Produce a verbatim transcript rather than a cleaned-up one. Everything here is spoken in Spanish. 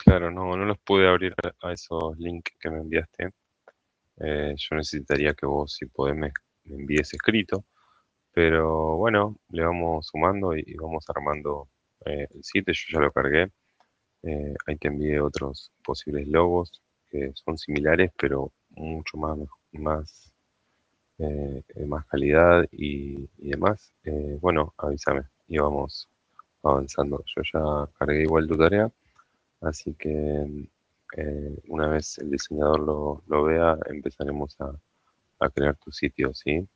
Claro, no, no los pude abrir a a esos links que me enviaste. Eh, yo necesitaría que vos, si podés, me, me envíes escrito. Pero bueno, le vamos sumando y, y vamos armando eh, el sitio. Yo ya lo cargué. Eh, ahí te envié otros posibles logos que son similares, pero mucho más, más, eh, de más calidad y, y demás. Eh, bueno, avísame y vamos avanzando. Yo ya cargué igual tu tarea, así que eh, una vez el diseñador lo, lo vea, empezaremos a, a crear tu sitio, ¿sí?